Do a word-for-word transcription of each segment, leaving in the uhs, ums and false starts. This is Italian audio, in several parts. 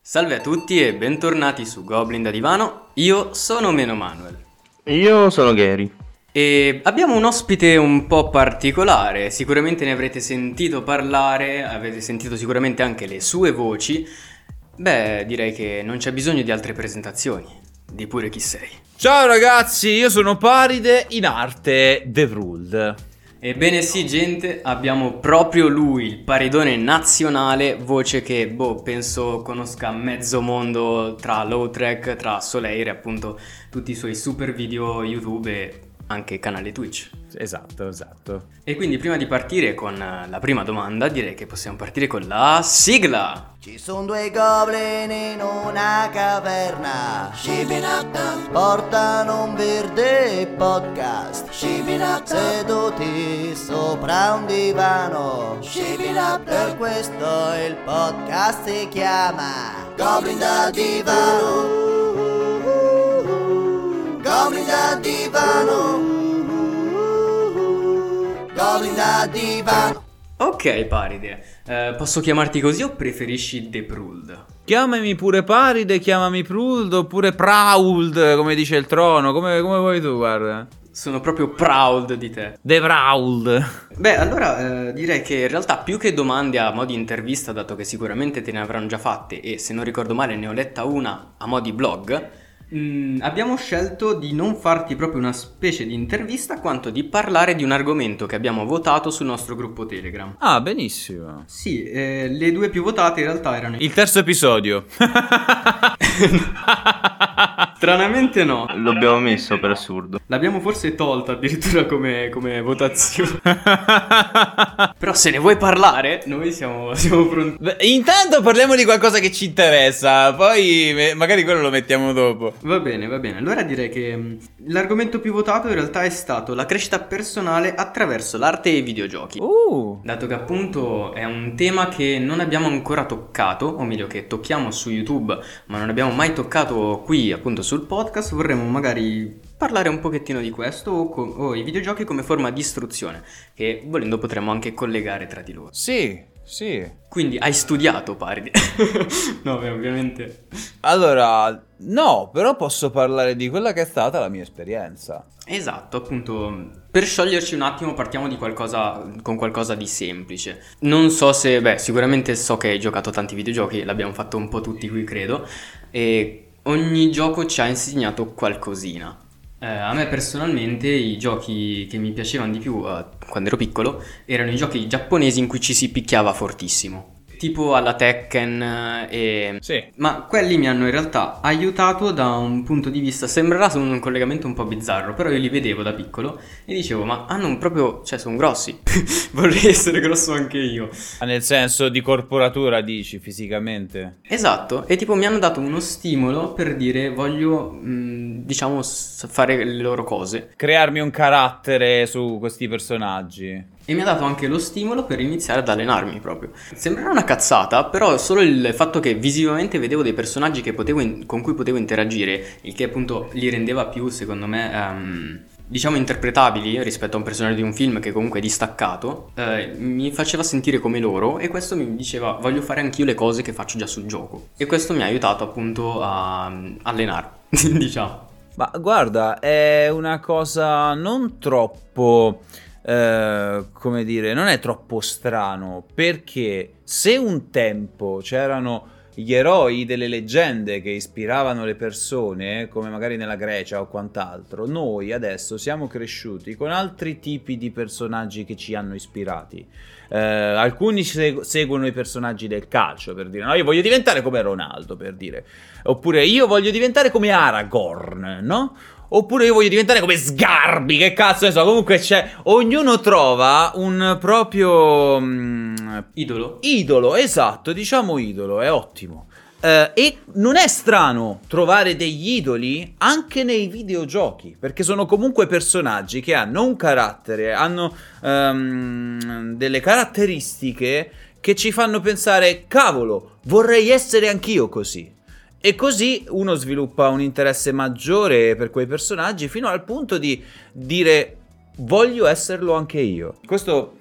Salve a tutti e bentornati su Goblin da Divano, io sono Meno Manuel. Io sono Gary. E abbiamo un ospite un po' particolare, sicuramente ne avrete sentito parlare, avete sentito sicuramente anche le sue voci. Beh, direi che non c'è bisogno di altre presentazioni, di pure chi sei. Ciao ragazzi, io sono Paride, in arte The Ruled. Ebbene sì gente, abbiamo proprio lui, il paridone nazionale, voce che boh penso conosca mezzo mondo tra Low Track, tra Soleil e appunto tutti i suoi super video YouTube e anche canale Twitch. Esatto, esatto. E quindi prima di partire con la prima domanda direi che possiamo partire con la sigla. Ci sono due goblin in una caverna, portano un verde podcast, seduti sopra un divano, per questo il podcast si chiama Goblin da Divano, Goblin da Divano, Goblin da Divano. Ok Paride, eh, posso chiamarti così o preferisci The Pruld? Chiamami pure Paride, chiamami Pruld oppure Proud, come dice il trono, come, come vuoi tu, guarda. Sono proprio proud di te. The Proud. Beh, allora eh, direi che in realtà più che domande a mo' di intervista, dato che sicuramente te ne avranno già fatte e se non ricordo male ne ho letta una a mo' di blog, Mm, abbiamo scelto di non farti proprio una specie di intervista quanto di parlare di un argomento che abbiamo votato sul nostro gruppo Telegram. Ah, benissimo. Sì, eh, le due più votate in realtà erano il terzo episodio. Stranamente no. L'abbiamo messo per assurdo. L'abbiamo forse tolta addirittura come, come votazione. Però se ne vuoi parlare, noi siamo, siamo pronti. Beh, intanto parliamo di qualcosa che ci interessa, poi me- magari quello lo mettiamo dopo. Va bene, va bene. Allora direi che mh, l'argomento più votato in realtà è stato la crescita personale attraverso l'arte e i videogiochi. Uh. Dato che appunto è un tema che non abbiamo ancora toccato, o meglio che tocchiamo su YouTube, ma non abbiamo mai toccato qui appunto sul podcast, vorremmo magari parlare un pochettino di questo o, co- o i videogiochi come forma di istruzione, che volendo potremmo anche collegare tra di loro. Sì, sì. Quindi hai studiato, Paridi? No, beh, ovviamente. Allora, no, però posso parlare di quella che è stata la mia esperienza. Esatto, appunto, per scioglierci un attimo partiamo di qualcosa, con qualcosa di semplice. Non so se, beh, sicuramente so che hai giocato a tanti videogiochi, l'abbiamo fatto un po' tutti qui, credo, e ogni gioco ci ha insegnato qualcosina. Eh, a me personalmente i giochi che mi piacevano di più uh, quando ero piccolo erano i giochi giapponesi in cui ci si picchiava fortissimo, tipo alla Tekken e... Sì. Ma quelli mi hanno in realtà aiutato da un punto di vista, sembrerà un collegamento un po' bizzarro, però io li vedevo da piccolo e dicevo ma hanno un proprio, cioè sono grossi, vorrei essere grosso anche io. Ah, nel senso di corporatura dici, fisicamente? Esatto, e tipo mi hanno dato uno stimolo per dire voglio, mh, diciamo, s- fare le loro cose. Crearmi un carattere su questi personaggi. E mi ha dato anche lo stimolo per iniziare ad allenarmi proprio. Sembrerà una cazzata, però solo il fatto che visivamente vedevo dei personaggi che potevo in- con cui potevo interagire, il che appunto li rendeva più, secondo me, ehm, diciamo interpretabili rispetto a un personaggio di un film che comunque è distaccato, eh, mi faceva sentire come loro e questo mi diceva voglio fare anch'io le cose che faccio già sul gioco. E questo mi ha aiutato appunto a allenarmi, diciamo. Ma guarda, è una cosa non troppo... Uh, come dire, non è troppo strano, perché se un tempo c'erano gli eroi delle leggende che ispiravano le persone, come magari nella Grecia o quant'altro, noi adesso siamo cresciuti con altri tipi di personaggi che ci hanno ispirati. Uh, alcuni seg- seguono i personaggi del calcio, per dire, no, io voglio diventare come Ronaldo, per dire, oppure io voglio diventare come Aragorn, no? Oppure io voglio diventare come Sgarbi, che cazzo ne so, comunque c'è, ognuno trova un proprio mm, idolo. Idolo, esatto, diciamo idolo, è ottimo. Uh, e non è strano trovare degli idoli anche nei videogiochi, perché sono comunque personaggi che hanno un carattere, hanno um, delle caratteristiche che ci fanno pensare, cavolo, vorrei essere anch'io così. E così uno sviluppa un interesse maggiore per quei personaggi fino al punto di dire voglio esserlo anche io. Questo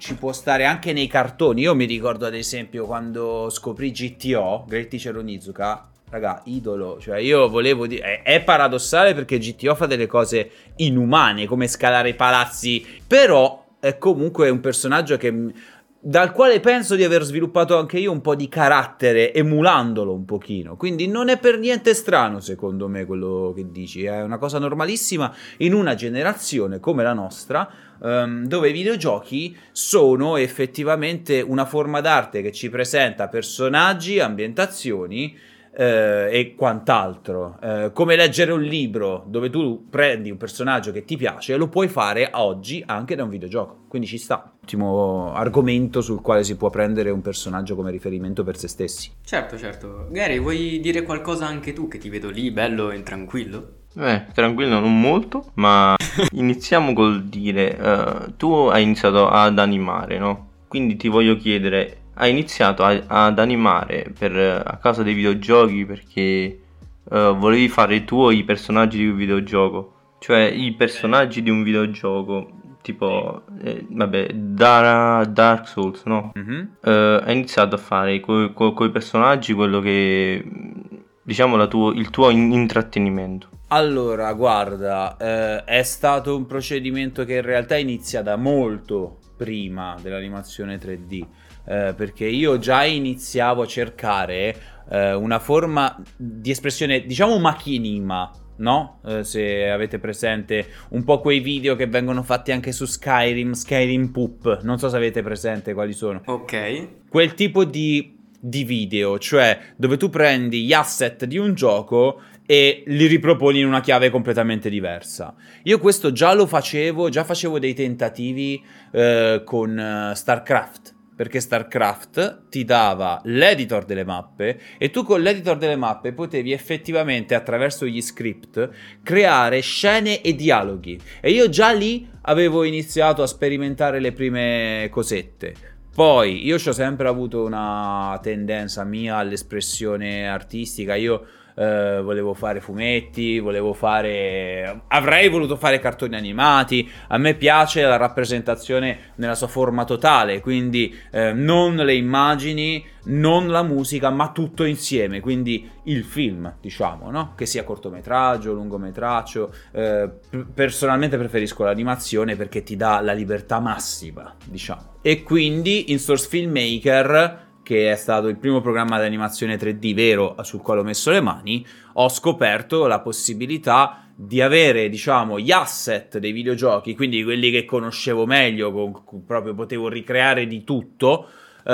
ci può stare anche nei cartoni. Io mi ricordo ad esempio quando scoprì G T O, Great Teacher Onizuka, raga, idolo, cioè io volevo dire, è, è paradossale perché G T O fa delle cose inumane come scalare i palazzi, però è comunque un personaggio che, dal quale penso di aver sviluppato anche io un po' di carattere emulandolo un pochino, quindi non è per niente strano secondo me quello che dici, è una cosa normalissima in una generazione come la nostra, um, dove i videogiochi sono effettivamente una forma d'arte che ci presenta personaggi, ambientazioni eh, e quant'altro, eh, come leggere un libro dove tu prendi un personaggio che ti piace e lo puoi fare oggi anche da un videogioco, quindi ci sta. Ultimo argomento sul quale si può prendere un personaggio come riferimento per se stessi. Certo, certo. Gary, vuoi dire qualcosa anche tu, che ti vedo lì bello e tranquillo? Eh, tranquillo non molto, ma iniziamo col dire, uh, tu hai iniziato ad animare, no? Quindi ti voglio chiedere, hai iniziato a, ad animare per, a causa dei videogiochi perché uh, volevi fare i tuoi personaggi di un videogioco? Cioè i personaggi di un videogioco, tipo, eh, vabbè, Dar- Dark Souls, no? Mm-hmm. Uh, hai iniziato a fare coi co- coi personaggi quello che, diciamo, la tuo, il tuo in- intrattenimento. Allora, guarda, eh, è stato un procedimento che in realtà inizia da molto prima dell'animazione tre D, eh, perché io già iniziavo a cercare eh, una forma di espressione, diciamo macchinima, no? Eh, se avete presente un po' quei video che vengono fatti anche su Skyrim, Skyrim Poop, non so se avete presente quali sono. Ok. Quel tipo di, di video, cioè dove tu prendi gli asset di un gioco e li riproponi in una chiave completamente diversa. Io questo già lo facevo, già facevo dei tentativi eh, con uh, StarCraft, perché StarCraft ti dava l'editor delle mappe e tu con l'editor delle mappe potevi effettivamente attraverso gli script creare scene e dialoghi, e io già lì avevo iniziato a sperimentare le prime cosette. Poi io ho sempre avuto una tendenza mia all'espressione artistica, io Uh, volevo fare fumetti, volevo fare, avrei voluto fare cartoni animati. A me piace la rappresentazione nella sua forma totale, quindi uh, non le immagini, non la musica, ma tutto insieme, quindi il film, diciamo, no? Che sia cortometraggio, lungometraggio. Uh, personalmente preferisco l'animazione perché ti dà la libertà massima, diciamo. E quindi in Source Filmmaker, che è stato il primo programma di animazione tre D vero sul quale ho messo le mani, ho scoperto la possibilità di avere, diciamo, gli asset dei videogiochi, quindi quelli che conoscevo meglio, con, proprio potevo ricreare di tutto,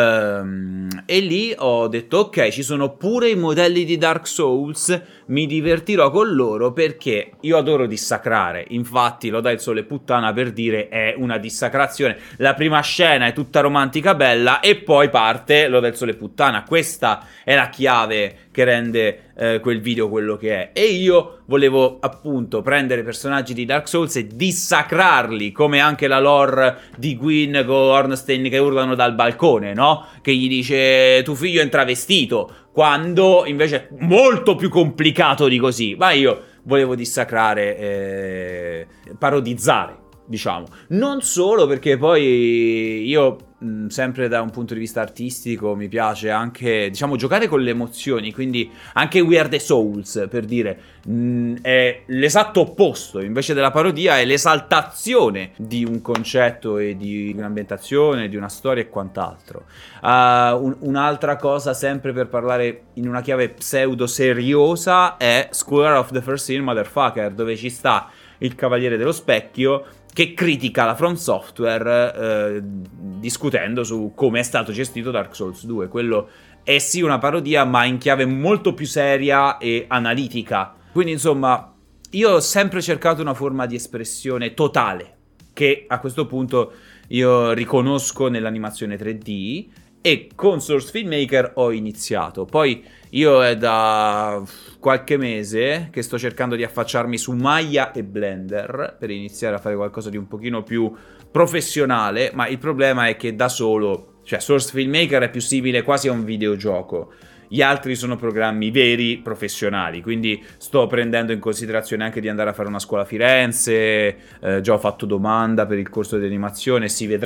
um, e lì ho detto ok, ci sono pure i modelli di Dark Souls, mi divertirò con loro perché io adoro dissacrare. Infatti Loda il Sole Puttana, per dire, è una dissacrazione. La prima scena è tutta romantica bella e poi parte Loda il Sole Puttana. Questa è la chiave che rende eh, quel video quello che è, e io volevo appunto prendere personaggi di Dark Souls e dissacrarli, come anche la lore di Gwyn con Ornstein che urlano dal balcone, no? Che gli dice tuo figlio è travestito, quando invece è molto più complicato di così. Ma io volevo dissacrare, eh, parodizzare, diciamo. Non solo perché poi io, mh, sempre da un punto di vista artistico, mi piace anche, diciamo, giocare con le emozioni, quindi anche We Are The Souls, per dire, mh, è l'esatto opposto, invece della parodia è l'esaltazione di un concetto e di un'ambientazione, di una storia e quant'altro. Uh, un, un'altra cosa, sempre per parlare in una chiave pseudo seriosa, è Scholar of the First Sin Motherfucker, dove ci sta il Cavaliere dello Specchio che critica la From Software eh, discutendo su come è stato gestito Dark Souls due. Quello è sì una parodia, ma in chiave molto più seria e analitica. Quindi insomma, io ho sempre cercato una forma di espressione totale, che a questo punto io riconosco nell'animazione tre D, e con Source Filmmaker ho iniziato. Poi io è da qualche mese che sto cercando di affacciarmi su Maya e Blender per iniziare a fare qualcosa di un pochino più professionale, ma il problema è che da solo, cioè Source Filmmaker è più simile quasi a un videogioco, gli altri sono programmi veri professionali, quindi sto prendendo in considerazione anche di andare a fare una scuola a Firenze, eh, già ho fatto domanda per il corso di animazione, si vedrà.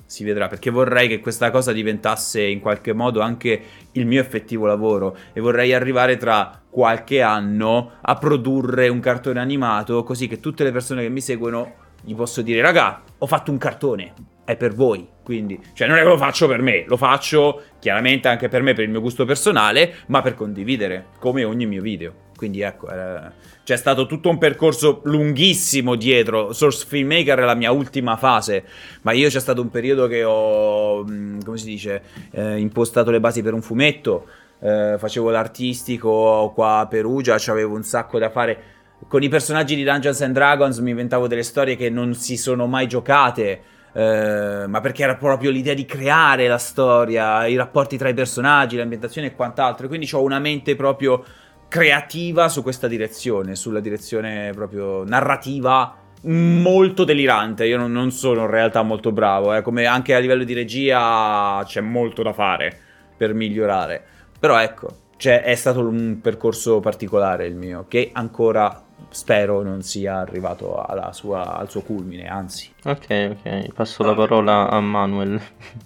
si vedrà, perché vorrei che questa cosa diventasse in qualche modo anche il mio effettivo lavoro e vorrei arrivare tra qualche anno a produrre un cartone animato, così che tutte le persone che mi seguono gli posso dire: raga, ho fatto un cartone, è per voi. Quindi, cioè, non è che lo faccio per me, lo faccio chiaramente anche per me, per il mio gusto personale, ma per condividere, come ogni mio video. Quindi ecco, era... c'è stato tutto un percorso lunghissimo dietro. Source Filmmaker è la mia ultima fase, ma io c'è stato un periodo che ho, come si dice, eh, impostato le basi per un fumetto, eh, facevo l'artistico qua a Perugia, c'avevo un sacco da fare. Con i personaggi di Dungeons and Dragons mi inventavo delle storie che non si sono mai giocate, eh, ma perché era proprio l'idea di creare la storia, i rapporti tra i personaggi, l'ambientazione e quant'altro. Quindi ho una mente proprio creativa su questa direzione, sulla direzione proprio narrativa molto delirante. Io non, non sono in realtà molto bravo, eh. Come anche a livello di regia c'è molto da fare per migliorare. Però ecco, cioè, è stato un percorso particolare il mio, che ancora spero non sia arrivato alla sua, al suo culmine, anzi. Ok, ok, passo la parola a Manuel.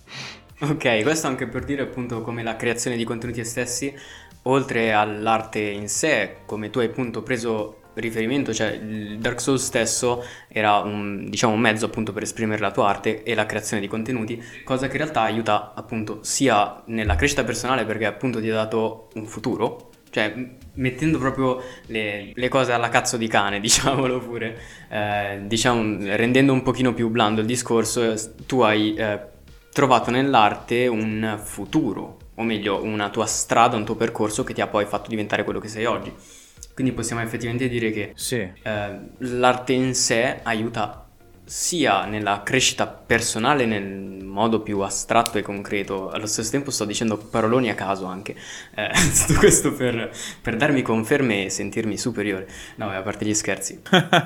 Ok, questo anche per dire appunto come la creazione di contenuti stessi, oltre all'arte in sé, come tu hai appunto preso riferimento, cioè il Dark Souls stesso era un, diciamo, un mezzo appunto per esprimere la tua arte e la creazione di contenuti, cosa che in realtà aiuta appunto sia nella crescita personale, perché appunto ti ha dato un futuro, cioè mettendo proprio le, le cose alla cazzo di cane, diciamolo pure, eh, diciamo, rendendo un pochino più blando il discorso, tu hai eh, trovato nell'arte un futuro, o meglio una tua strada, un tuo percorso che ti ha poi fatto diventare quello che sei oggi. Quindi possiamo effettivamente dire che sì. eh, l'arte in sé aiuta sia nella crescita personale nel modo più astratto e concreto. Allo stesso tempo sto dicendo paroloni a caso anche, eh, tutto questo per, per darmi conferme e sentirmi superiore. No, a parte gli scherzi.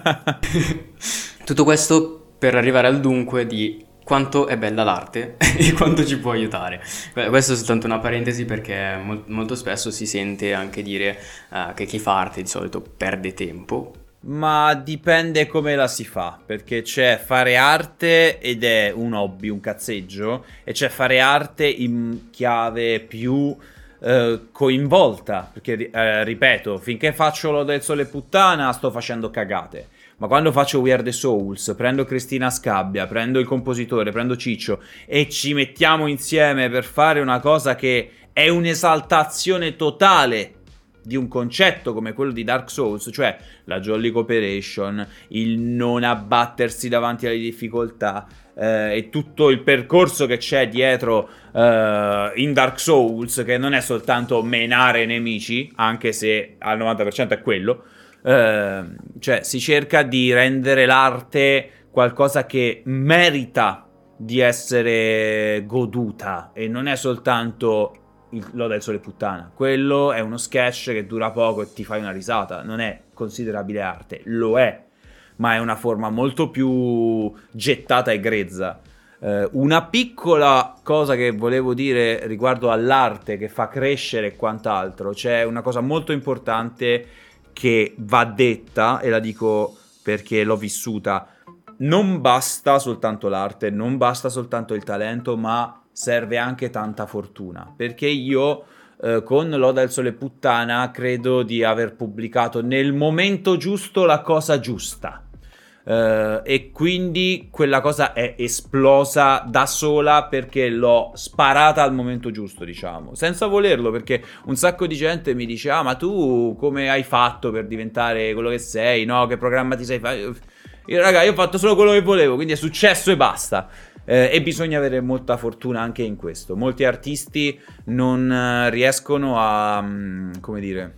Tutto questo per arrivare al dunque di quanto è bella l'arte e quanto ci può aiutare. Questo è soltanto una parentesi, perché mol- molto spesso si sente anche dire uh, che chi fa arte di solito perde tempo. Ma dipende come la si fa, perché c'è fare arte ed è un hobby, un cazzeggio, e c'è fare arte in chiave più eh, coinvolta, perché eh, ripeto, finché faccio Lode del Sole Puttana sto facendo cagate. Ma quando faccio We Are The Souls, prendo Cristina Scabbia, prendo il compositore, prendo Ciccio e ci mettiamo insieme per fare una cosa che è un'esaltazione totale di un concetto come quello di Dark Souls, cioè la Jolly Cooperation, il non abbattersi davanti alle difficoltà, eh, e tutto il percorso che c'è dietro eh, in Dark Souls, che non è soltanto menare nemici, anche se al novanta per cento è quello. Uh, cioè si cerca di rendere l'arte qualcosa che merita di essere goduta e non è soltanto il Lode del Sole Puttana. Quello è uno sketch che dura poco e ti fai una risata, non è considerabile arte, lo è, ma è una forma molto più gettata e grezza. Uh, una piccola cosa che volevo dire riguardo all'arte che fa crescere e quant'altro, c'è una cosa molto importante che va detta, e la dico perché l'ho vissuta: non basta soltanto l'arte, non basta soltanto il talento, ma serve anche tanta fortuna, perché io eh, con Lode del Sole Puttana credo di aver pubblicato nel momento giusto la cosa giusta. Uh, e quindi quella cosa è esplosa da sola perché l'ho sparata al momento giusto, diciamo, senza volerlo, perché un sacco di gente mi dice: ah, ma tu come hai fatto per diventare quello che sei, no? Che programma ti sei fatto? Io, raga, io ho fatto solo quello che volevo, quindi è successo e basta. Eh, e bisogna avere molta fortuna anche in questo. Molti artisti non uh, riescono a, um, come dire,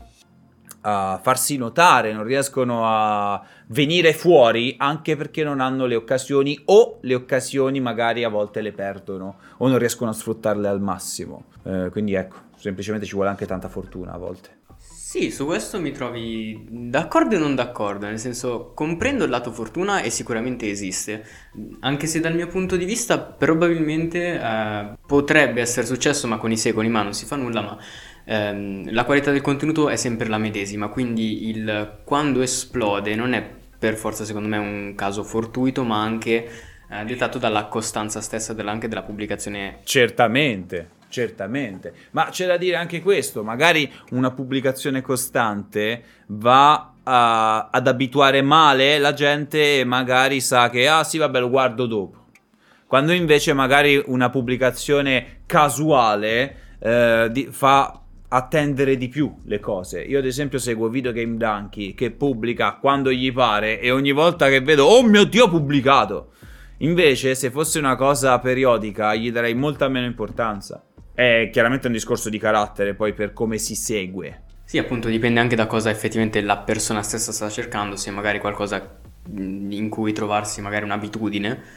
a farsi notare, non riescono a venire fuori anche perché non hanno le occasioni, o le occasioni magari a volte le perdono o non riescono a sfruttarle al massimo. Eh, quindi ecco, semplicemente ci vuole anche tanta fortuna a volte. Sì, su questo mi trovi d'accordo e non d'accordo, nel senso, comprendo il lato fortuna e sicuramente esiste, anche se dal mio punto di vista probabilmente eh, potrebbe essere successo, ma con i secoli, ma non si fa nulla, ma ehm, la qualità del contenuto è sempre la medesima, quindi il quando esplode non è per forza secondo me un caso fortuito, ma anche eh, dettato dalla costanza stessa della, anche della pubblicazione. Certamente, certamente. Ma c'è da dire anche questo, magari una pubblicazione costante va a, ad abituare male la gente e magari sa che, ah sì, vabbè, lo guardo dopo. Quando invece magari una pubblicazione casuale eh, di, fa attendere di più le cose. Io ad esempio seguo Video Game Donkey che pubblica quando gli pare e ogni volta che vedo, oh mio Dio, ha pubblicato! Invece se fosse una cosa periodica gli darei molta meno importanza. È chiaramente un discorso di carattere poi per come si segue. Sì, appunto, dipende anche da cosa effettivamente la persona stessa sta cercando, se magari qualcosa in cui trovarsi magari un'abitudine,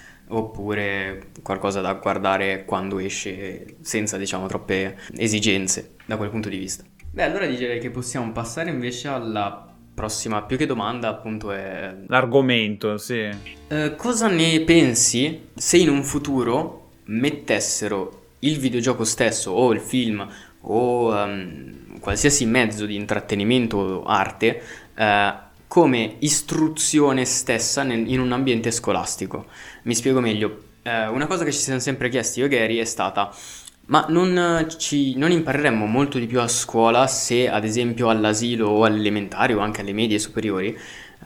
oppure qualcosa da guardare quando esce senza, diciamo, troppe esigenze da quel punto di vista. Beh, allora direi che possiamo passare invece alla prossima, più che domanda, appunto, è l'argomento, sì. Eh, cosa ne pensi se in un futuro mettessero il videogioco stesso o il film o um, qualsiasi mezzo di intrattenimento o arte eh, come istruzione stessa nel, in un ambiente scolastico? Mi spiego meglio. Eh, una cosa che ci siamo sempre chiesti io e Gary è stata: ma non, ci, non impareremmo molto di più a scuola se ad esempio all'asilo o all'elementare o anche alle medie superiori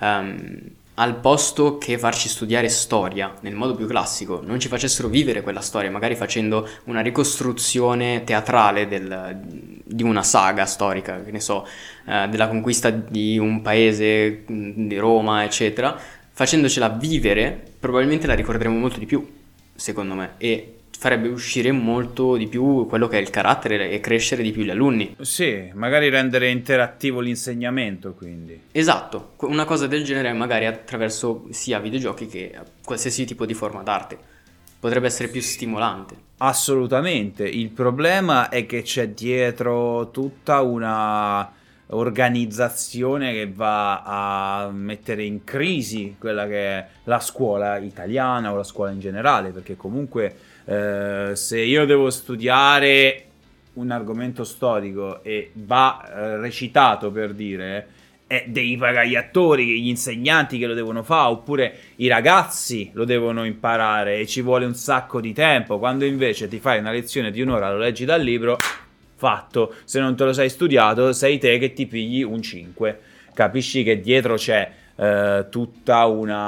um, al posto che farci studiare storia nel modo più classico non ci facessero vivere quella storia, magari facendo una ricostruzione teatrale del, di una saga storica, che ne so, eh, della conquista di un paese, di Roma, eccetera, facendocela vivere, probabilmente la ricorderemo molto di più, secondo me, e farebbe uscire molto di più quello che è il carattere e crescere di più gli alunni. Sì, magari rendere interattivo l'insegnamento, quindi. Esatto, una cosa del genere magari attraverso sia videogiochi che qualsiasi tipo di forma d'arte. Potrebbe essere più stimolante. Assolutamente, il problema è che c'è dietro tutta una organizzazione che va a mettere in crisi quella che è la scuola italiana o la scuola in generale, perché comunque eh, se io devo studiare un argomento storico e va eh, recitato, per dire, e devi pagare gli attori, gli insegnanti che lo devono fare, oppure i ragazzi lo devono imparare e ci vuole un sacco di tempo, quando invece ti fai una lezione di un'ora, lo leggi dal libro, fatto. Se non te lo sei studiato, sei te che ti pigli un cinque. Capisci che dietro c'è eh, tutta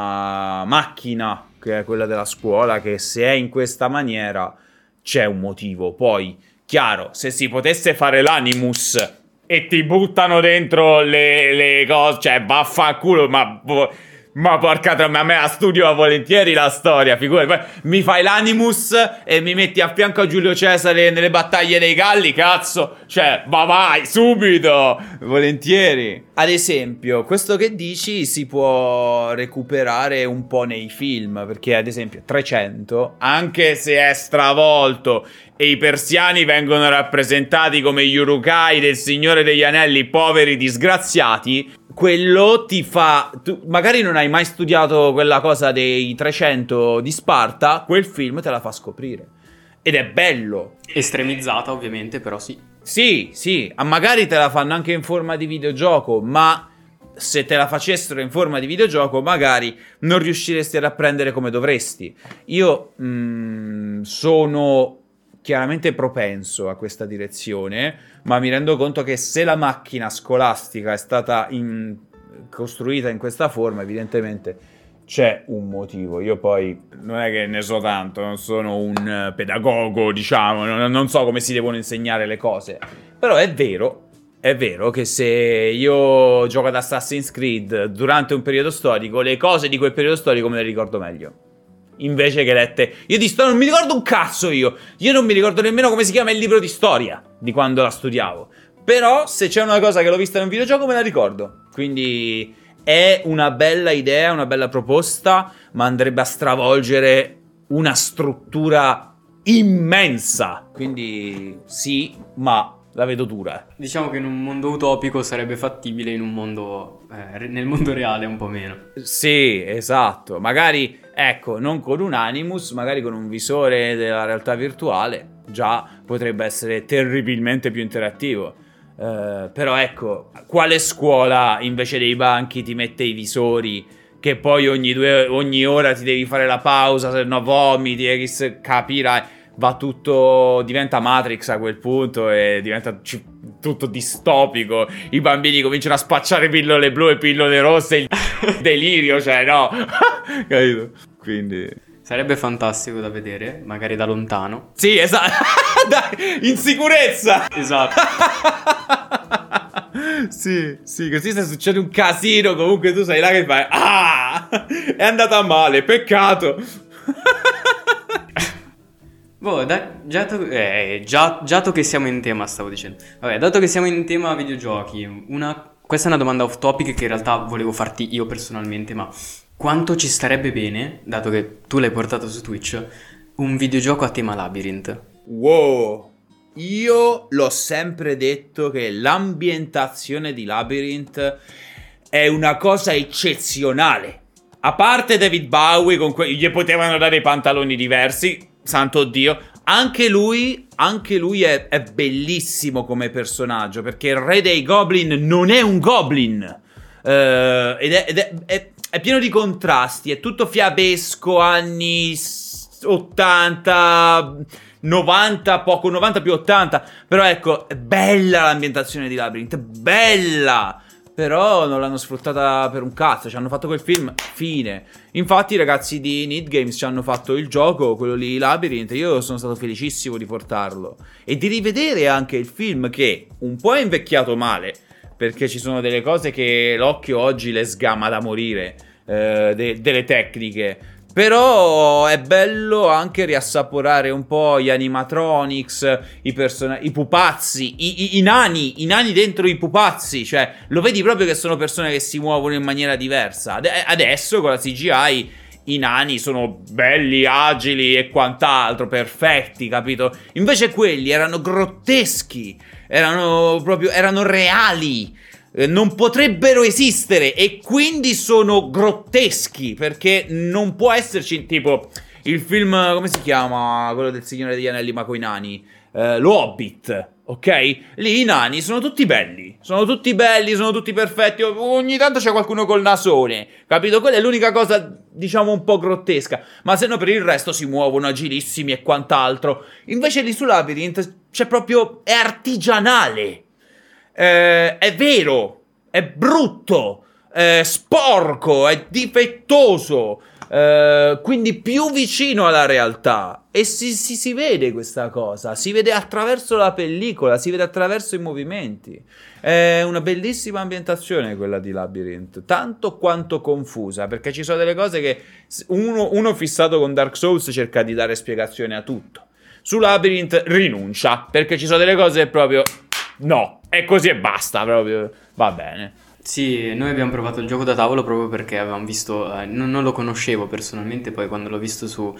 una macchina, che è quella della scuola, che se è in questa maniera c'è un motivo. Poi, chiaro, se si potesse fare l'animus e ti buttano dentro le, le cose, cioè vaffanculo, ma... Ma porca troia, a me la studio volentieri la storia, figurati. Poi mi fai l'animus e mi metti a fianco a Giulio Cesare nelle battaglie dei Galli, cazzo. Cioè, ma vai, subito, volentieri. Ad esempio, questo che dici si può recuperare un po' nei film, perché ad esempio trecento, anche se è stravolto e i persiani vengono rappresentati come gli Urukai del Signore degli Anelli, poveri disgraziati, quello ti fa... Tu magari non hai mai studiato quella cosa dei trecento di Sparta, quel film te la fa scoprire. Ed è bello. Estremizzata, ovviamente, però sì. Sì, sì, magari te la fanno anche in forma di videogioco, ma se te la facessero in forma di videogioco magari non riusciresti ad apprendere come dovresti. Io mh, sono chiaramente propenso a questa direzione, ma mi rendo conto che se la macchina scolastica è stata in, costruita in questa forma, evidentemente c'è un motivo. Io poi non è che ne so tanto, non sono un pedagogo, diciamo, non, non so come si devono insegnare le cose, però è vero, è vero che se io gioco ad Assassin's Creed durante un periodo storico, le cose di quel periodo storico me le ricordo meglio. Invece che lette, io di storia non mi ricordo un cazzo io Io non mi ricordo nemmeno come si chiama il libro di storia di quando la studiavo. Però se c'è una cosa che l'ho vista in un videogioco me la ricordo. Quindi è una bella idea, una bella proposta, ma andrebbe a stravolgere una struttura immensa. Quindi sì, ma la vedo dura. Diciamo che in un mondo utopico sarebbe fattibile, in un mondo eh, nel mondo reale un po' meno. Sì, esatto. Magari, ecco, non con un Animus, magari con un visore della realtà virtuale già potrebbe essere terribilmente più interattivo. Uh, però ecco, quale scuola invece dei banchi ti mette i visori che poi ogni, due, ogni ora ti devi fare la pausa, se no vomiti e chi capirai, va tutto, diventa Matrix a quel punto e diventa c- tutto distopico, i bambini cominciano a spacciare pillole blu e pillole rosse, il delirio, cioè no, capito? Quindi... Sarebbe fantastico da vedere, magari da lontano. Sì, esatto. Dai, in sicurezza. Esatto. Sì, sì, così se succede un casino comunque tu sei là che fai ah, è andata male, peccato. Boh, da, già, to- eh, già, già to che siamo in tema, stavo dicendo. Vabbè, dato che siamo in tema videogiochi, una, questa è una domanda off topic che in realtà volevo farti io personalmente, ma quanto ci starebbe bene, dato che tu l'hai portato su Twitch, un videogioco a tema Labyrinth? Wow, io l'ho sempre detto che l'ambientazione di Labyrinth è una cosa eccezionale. A parte David Bowie, con que- gli potevano dare i pantaloni diversi, santo Dio, anche lui, anche lui è, è bellissimo come personaggio, perché il re dei goblin non è un goblin, uh, ed, è, ed è, è, è pieno di contrasti, è tutto fiabesco, anni ottanta, novanta, poco novanta più ottanta, però ecco, è bella l'ambientazione di Labyrinth, bella! Però non l'hanno sfruttata per un cazzo, ci hanno fatto quel film, fine. Infatti i ragazzi di Need Games ci hanno fatto il gioco, quello lì Labyrinth, io sono stato felicissimo di portarlo. E di rivedere anche il film che un po' è invecchiato male, perché ci sono delle cose che l'occhio oggi le sgama da morire, eh, de- delle tecniche. Però è bello anche riassaporare un po' gli animatronics, i, person- i pupazzi, i-, i-, i nani, i nani dentro i pupazzi, cioè lo vedi proprio che sono persone che si muovono in maniera diversa. Ad- adesso con la C G I i nani sono belli, agili e quant'altro, perfetti, capito? Invece quelli erano grotteschi, erano proprio, erano reali. Non potrebbero esistere e quindi sono grotteschi, perché non può esserci tipo il film, come si chiama? Quello del Signore degli Anelli ma coi nani, eh, lo Hobbit, ok? Lì i nani sono tutti belli, sono tutti belli, sono tutti perfetti, ogni tanto c'è qualcuno col nasone, capito? Quella è l'unica cosa, diciamo, un po' grottesca, ma se no per il resto si muovono agilissimi e quant'altro. Invece lì su Labyrinth c'è proprio, è artigianale. Eh, è vero, è brutto, è sporco, è difettoso, eh, quindi più vicino alla realtà. E si, si, si vede questa cosa, si vede attraverso la pellicola, si vede attraverso i movimenti. È una bellissima ambientazione quella di Labyrinth, tanto quanto confusa, perché ci sono delle cose che uno, uno fissato con Dark Souls cerca di dare spiegazione a tutto. Su Labyrinth rinuncia, perché ci sono delle cose proprio... no, è così e basta, proprio, va bene. Sì, noi abbiamo provato il gioco da tavolo proprio perché avevamo visto, eh, non, non lo conoscevo personalmente, poi quando l'ho visto su,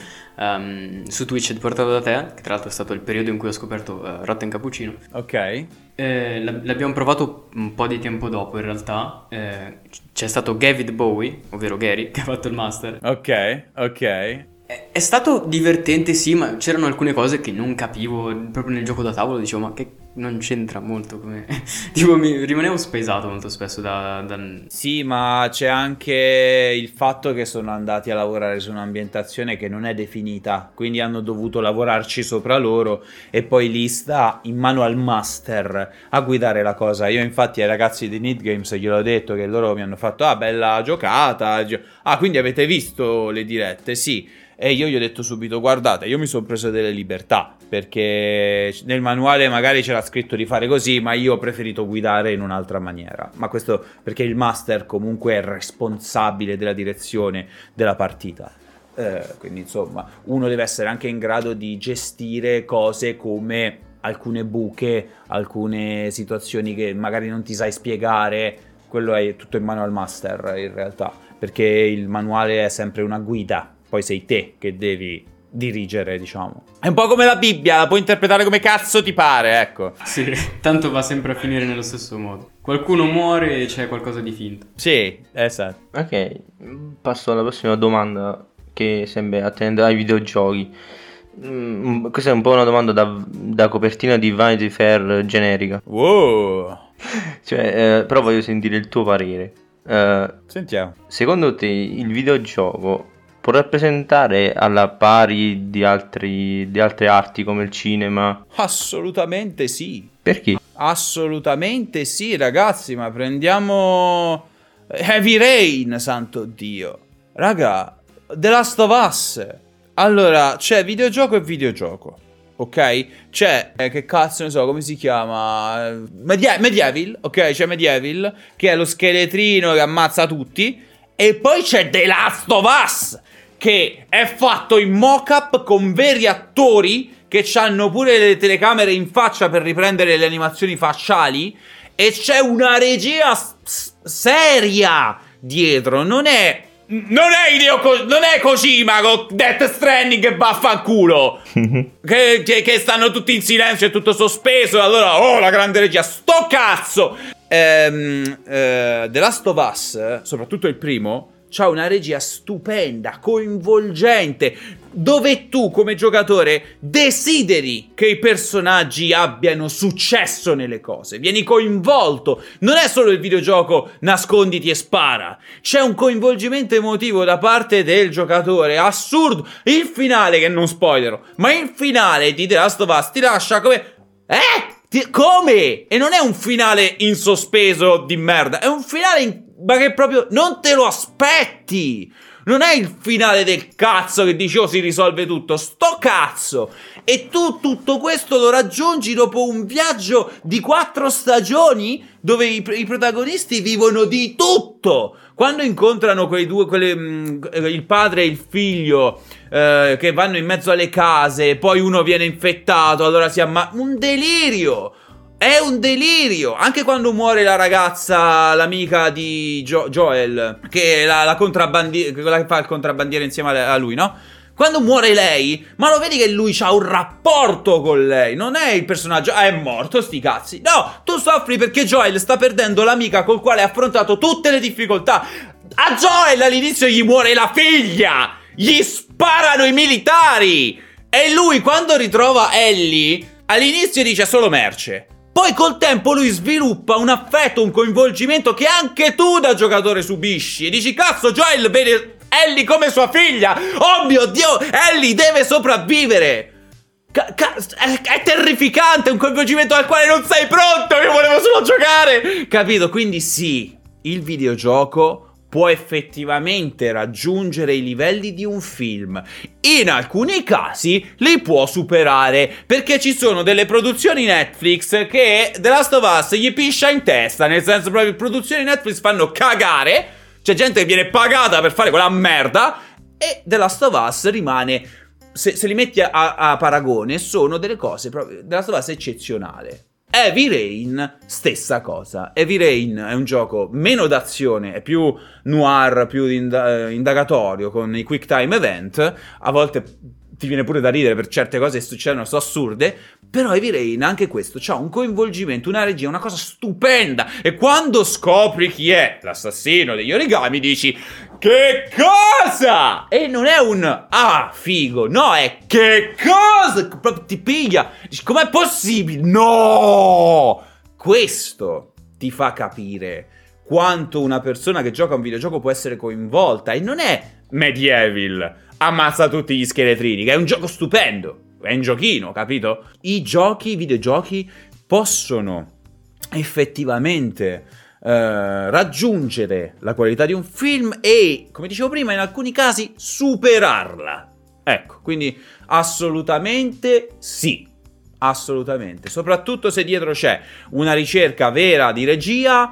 um, su Twitch portato da te, che tra l'altro è stato il periodo in cui ho scoperto uh, Rotten Cappuccino. Ok. Eh, l'abbiamo provato un po' di tempo dopo in realtà, eh, c'è stato David Bowie, ovvero Gary, che ha fatto il master. Ok, ok. È, è stato divertente sì, ma c'erano alcune cose che non capivo proprio nel gioco da tavolo, dicevo ma che... non c'entra molto come... tipo mi rimanevo spaesato molto spesso da, da... Sì, ma c'è anche il fatto che sono andati a lavorare su un'ambientazione che non è definita, quindi hanno dovuto lavorarci sopra loro e poi lì sta in mano al master a guidare la cosa. Io infatti ai ragazzi di Need Games gliel'ho detto che loro mi hanno fatto ah bella giocata, ah quindi avete visto le dirette? Sì. E io gli ho detto subito guardate, io mi sono preso delle libertà perché nel manuale magari c'era scritto di fare così, ma io ho preferito guidare in un'altra maniera. Ma questo perché il master comunque è responsabile della direzione della partita. Eh, quindi insomma uno deve essere anche in grado di gestire cose come alcune buche, alcune situazioni che magari non ti sai spiegare. Quello è tutto in mano al master in realtà, perché il manuale è sempre una guida. Poi sei te che devi dirigere, diciamo. È un po' come la Bibbia, la puoi interpretare come cazzo ti pare, ecco. Sì, tanto va sempre a finire nello stesso modo. Qualcuno muore e c'è qualcosa di finto. Sì, esatto. Ok, passo alla prossima domanda che sempre attende ai videogiochi. Mm, questa è un po' una domanda da, da copertina di Vanity Fair generica. Wow. Cioè, eh, però voglio sentire il tuo parere. Uh, Sentiamo. Secondo te il videogioco può rappresentare alla pari di altri di altre arti come il cinema? Assolutamente sì. Perché? Assolutamente sì, ragazzi, ma prendiamo Heavy Rain, santo Dio. Raga, The Last of Us. Allora, c'è videogioco e videogioco, ok? C'è, eh, che cazzo ne so, come si chiama? Medie- Medieval, ok? C'è Medieval, che è lo scheletrino che ammazza tutti. E poi c'è The Last of Us, che è fatto in mock-up con veri attori che hanno pure le telecamere in faccia per riprendere le animazioni facciali. E c'è una regia s- seria dietro. Non è... Non è Hideo Ko- non è Kojima con Death Stranding e vaffanculo che, che, che stanno tutti in silenzio e tutto sospeso. Allora, oh, la grande regia, sto cazzo. ehm, eh, The Last of Us, soprattutto il primo, c'ha una regia stupenda, coinvolgente, dove tu come giocatore desideri che i personaggi abbiano successo nelle cose, vieni coinvolto. Non è solo il videogioco nasconditi e spara, c'è un coinvolgimento emotivo da parte del giocatore assurdo. Il finale, che non spoilerò, ma il finale di The Last of Us ti lascia come... Eh? Ti- come? E non è un finale in sospeso di merda, è un finale in... ma che proprio non te lo aspetti. Non è il finale del cazzo che dici oh si risolve tutto, sto cazzo. E tu tutto questo lo raggiungi dopo un viaggio di quattro stagioni dove i, i protagonisti vivono di tutto. Quando incontrano quei due, quelle, mh, il padre e il figlio eh, che vanno in mezzo alle case, poi uno viene infettato, allora si ammazza. Un delirio. È un delirio. Anche quando muore la ragazza, l'amica di jo- Joel, che è la, la contrabbandiera, quella che fa il contrabbandiere insieme a lui, no? Quando muore lei, ma lo vedi che lui c'ha un rapporto con lei. Non è il personaggio, ah, è morto, sti cazzi. No, tu soffri perché Joel sta perdendo l'amica col quale ha affrontato tutte le difficoltà. A Joel all'inizio gli muore la figlia, gli sparano i militari. E lui quando ritrova Ellie, all'inizio dice solo merce. Poi col tempo lui sviluppa un affetto, un coinvolgimento che anche tu da giocatore subisci. E dici cazzo, Joel vede Ellie come sua figlia. Oh mio Dio, Ellie deve sopravvivere. Ca- ca- è, è terrificante, un coinvolgimento al quale non sei pronto. Io volevo solo giocare. Capito? Quindi sì, il videogioco può effettivamente raggiungere i livelli di un film. In alcuni casi li può superare, perché ci sono delle produzioni Netflix che The Last of Us gli piscia in testa. Nel senso, proprio, produzioni Netflix fanno cagare. C'è gente che viene pagata per fare quella merda. E The Last of Us rimane, se, se li metti a, a paragone, sono delle cose proprio. The Last of Us è eccezionale. Heavy Rain, stessa cosa. Heavy Rain è un gioco meno d'azione, è più noir, più inda- indagatorio, con i quick time event. A volte ti viene pure da ridere per certe cose che succedono, sono assurde. Però Heavy Rain, anche questo, c'ha un coinvolgimento, una regia, una cosa stupenda. E quando scopri chi è l'assassino degli origami dici che cosa? E non è un ah figo, no, è che cosa? Proprio ti piglia. Dici com'è possibile? No! Questo ti fa capire quanto una persona che gioca a un videogioco può essere coinvolta. E non è Medieval, ammazza tutti gli scheletrini, che è un gioco stupendo. È un giochino, capito? I giochi, i videogiochi possono effettivamente eh, raggiungere la qualità di un film e, come dicevo prima, in alcuni casi superarla. Ecco, quindi assolutamente sì. Assolutamente. Soprattutto se dietro c'è una ricerca vera di regia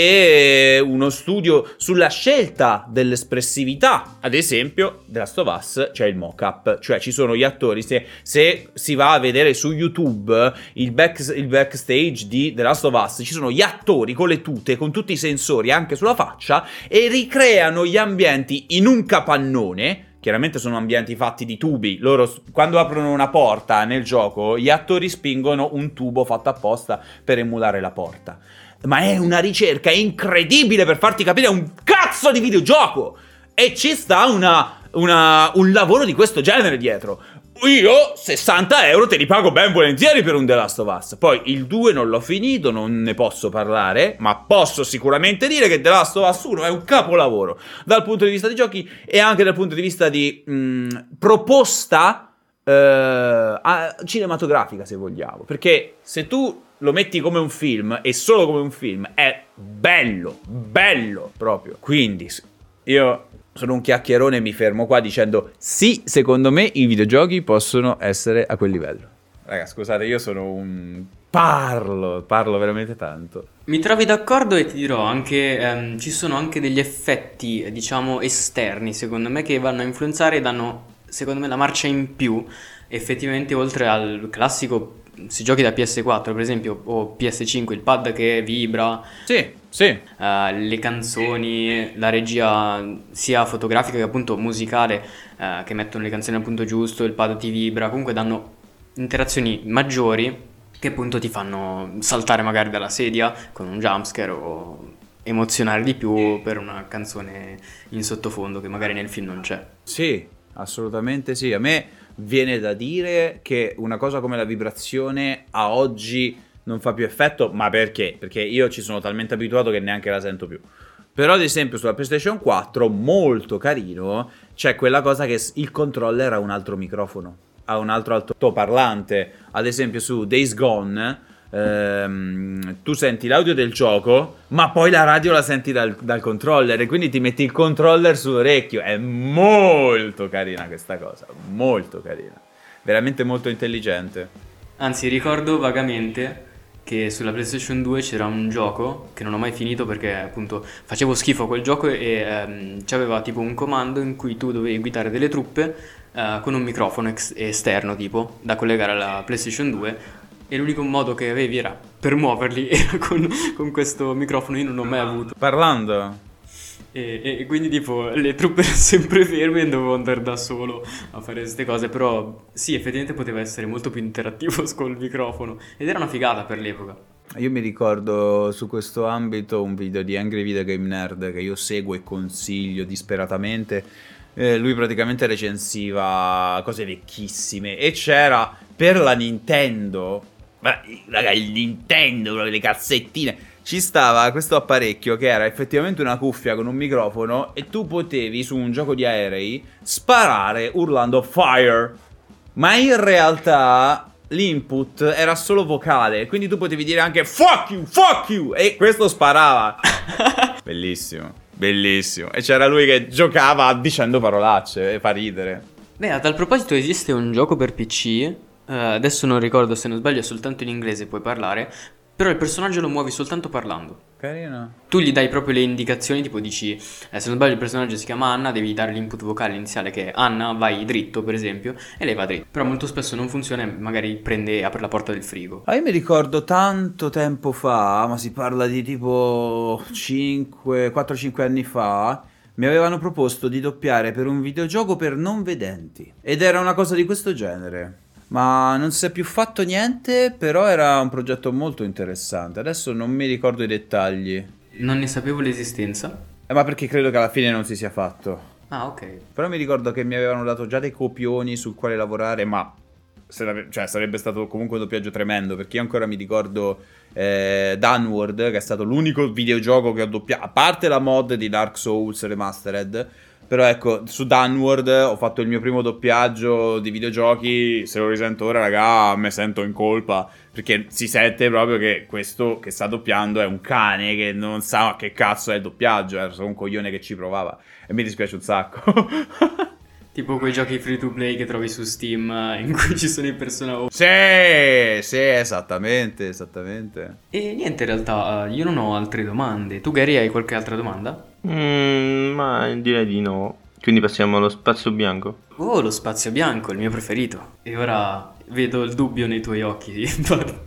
e uno studio sulla scelta dell'espressività. Ad esempio, The Last of Us c'è il mock-up, cioè ci sono gli attori. Se, se si va a vedere su YouTube il, back, il backstage di The Last of Us, ci sono gli attori con le tute, con tutti i sensori anche sulla faccia, e ricreano gli ambienti in un capannone. Chiaramente sono ambienti fatti di tubi. Loro, quando aprono una porta nel gioco, gli attori spingono un tubo fatto apposta per emulare la porta. Ma è una ricerca incredibile per farti capire un cazzo di videogioco. E ci sta una, una, un lavoro di questo genere dietro. io sessanta euro te li pago ben volentieri per un The Last of Us. Poi il due non l'ho finito, non ne posso parlare, ma posso sicuramente dire che The Last of Us uno è un capolavoro dal punto di vista di giochi e anche dal punto di vista di mh, proposta eh, cinematografica, se vogliamo. Perché se tu lo metti come un film e solo come un film è bello, bello proprio. Quindi io sono un chiacchierone e mi fermo qua dicendo sì, secondo me i videogiochi possono essere a quel livello. Raga, scusate, io sono un... parlo, parlo veramente tanto. Mi trovi d'accordo e ti dirò anche, ehm, ci sono anche degli effetti, diciamo, esterni, secondo me, che vanno a influenzare e danno, secondo me, la marcia in più, effettivamente, oltre al classico, se giochi da P S quattro, per esempio, o P S cinque, il pad che vibra. Sì. Sì. Uh, le canzoni, la regia sia fotografica che appunto musicale, uh, che mettono le canzoni al punto giusto, il pad ti vibra, comunque danno interazioni maggiori che appunto ti fanno saltare magari dalla sedia con un jumpscare o emozionare di più per una canzone in sottofondo che magari nel film non c'è. Sì, assolutamente sì. A me viene da dire che una cosa come la vibrazione a oggi non fa più effetto, ma perché? Perché io ci sono talmente abituato che neanche la sento più. Però ad esempio sulla PlayStation quattro, molto carino, c'è quella cosa che il controller ha un altro microfono, ha un altro altoparlante. Ad esempio su Days Gone ehm, tu senti l'audio del gioco, ma poi la radio la senti dal, dal controller, e quindi ti metti il controller sull'orecchio. È molto carina questa cosa, molto carina, veramente molto intelligente. Anzi, ricordo vagamente che sulla PlayStation due c'era un gioco che non ho mai finito perché appunto facevo schifo a quel gioco e ehm, c'aveva tipo un comando in cui tu dovevi guidare delle truppe eh, con un microfono ex- esterno tipo da collegare alla PlayStation due, e l'unico modo che avevi era per muoverli era con, con questo microfono. Io non l'ho mai avuto. Parlando E, e quindi tipo le truppe erano sempre ferme e dovevo andare da solo a fare queste cose. Però sì, effettivamente poteva essere molto più interattivo col microfono ed era una figata per l'epoca. Io mi ricordo su questo ambito un video di Angry Video Game Nerd che io seguo e consiglio disperatamente. Eh, lui praticamente recensiva cose vecchissime e c'era per la Nintendo, ma raga, il Nintendo, le cassettine, ci stava questo apparecchio che era effettivamente una cuffia con un microfono e tu potevi su un gioco di aerei sparare urlando fire, ma in realtà l'input era solo vocale, quindi tu potevi dire anche fuck you, fuck you, e questo sparava. Bellissimo, bellissimo. E c'era lui che giocava dicendo parolacce e fa ridere. Beh, a tal proposito esiste un gioco per P C, eh, adesso non ricordo, se non sbaglio è soltanto in inglese, puoi parlare, però il personaggio lo muovi soltanto parlando. Carino. Tu gli dai proprio le indicazioni, tipo dici, eh, se non sbaglio il personaggio si chiama Anna, devi dare l'input vocale iniziale che è Anna, vai dritto per esempio, e lei va dritto. Però molto spesso non funziona e magari prende e apre la porta del frigo. Ah, io mi ricordo tanto tempo fa, ma si parla di tipo cinque, quattro cinque anni fa, mi avevano proposto di doppiare per un videogioco per non vedenti. Ed era una cosa di questo genere. Ma non si è più fatto niente, però era un progetto molto interessante. Adesso non mi ricordo i dettagli. Non ne sapevo l'esistenza? Eh, ma perché credo che alla fine non si sia fatto. Ah, ok. Però mi ricordo che mi avevano dato già dei copioni sul quale lavorare, ma sarebbe, cioè, sarebbe stato comunque un doppiaggio tremendo, perché io ancora mi ricordo eh, Downward, che è stato l'unico videogioco che ho doppiato, a parte la mod di Dark Souls Remastered. Però ecco, su Downward ho fatto il mio primo doppiaggio di videogiochi. Se lo risento ora, raga, me sento in colpa, perché si sente proprio che questo che sta doppiando è un cane che non sa che cazzo è il doppiaggio. Era solo un coglione che ci provava. E mi dispiace un sacco. Tipo quei giochi free to play che trovi su Steam in cui ci sono i personaggi. Sì, sì, esattamente, esattamente. E niente, in realtà io non ho altre domande. Tu, Gary, hai qualche altra domanda? Mm, ma direi di no. Quindi passiamo allo spazio bianco. Oh, lo spazio bianco, il mio preferito. E ora vedo il dubbio nei tuoi occhi.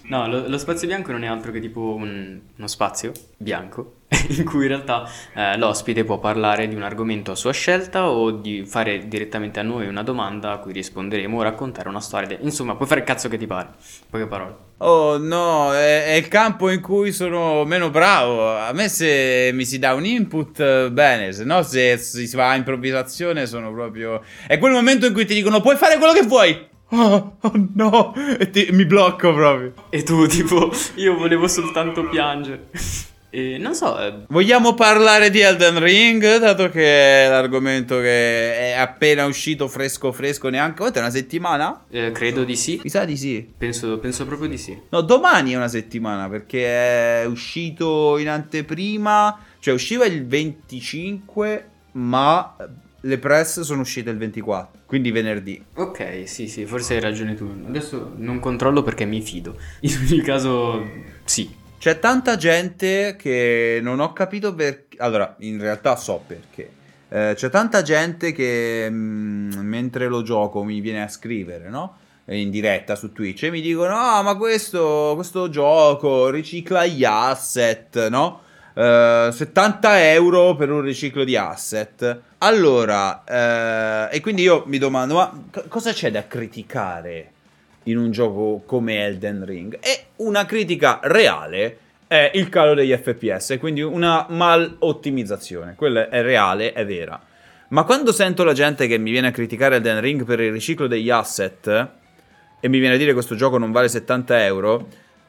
No, lo, lo spazio bianco non è altro che tipo un- uno spazio bianco in cui in realtà eh, l'ospite può parlare di un argomento a sua scelta o di fare direttamente a noi una domanda a cui risponderemo o raccontare una storia. de- Insomma, puoi fare il cazzo che ti pare. Poche parole. Oh no, è, è il campo in cui sono meno bravo. A me se mi si dà un input, eh, bene, se no se si fa a improvvisazione sono proprio... È quel momento in cui ti dicono puoi fare quello che vuoi. Oh, oh no, e ti- mi blocco proprio. E tu, tipo, io volevo soltanto piangere. E non so, eh, Vogliamo parlare di Elden Ring, dato che è l'argomento che è appena uscito fresco fresco, neanche... Quanto è una settimana? eh, credo di sì. Mi sa di sì. Penso, penso proprio di sì. No, domani è una settimana perché è uscito in anteprima, cioè usciva il venticinque, ma le press sono uscite il ventiquattro, quindi venerdì. Ok, sì, sì, forse hai ragione tu. Adesso non controllo perché mi fido. In ogni caso, sì. C'è tanta gente che non ho capito perché. Allora, in realtà so perché. Eh, c'è tanta gente che mh, mentre lo gioco mi viene a scrivere, no? In diretta su Twitch e mi dicono: ah, ma questo, questo gioco ricicla gli asset, no? Eh, settanta euro per un riciclo di asset. Allora, eh, e quindi io mi domando: ma c- cosa c'è da criticare in un gioco come Elden Ring? E una critica reale è il calo degli F P S, quindi una mal ottimizzazione. Quella è reale, è vera. Ma quando sento la gente che mi viene a criticare Elden Ring per il riciclo degli asset e mi viene a dire che questo gioco non vale settanta euro,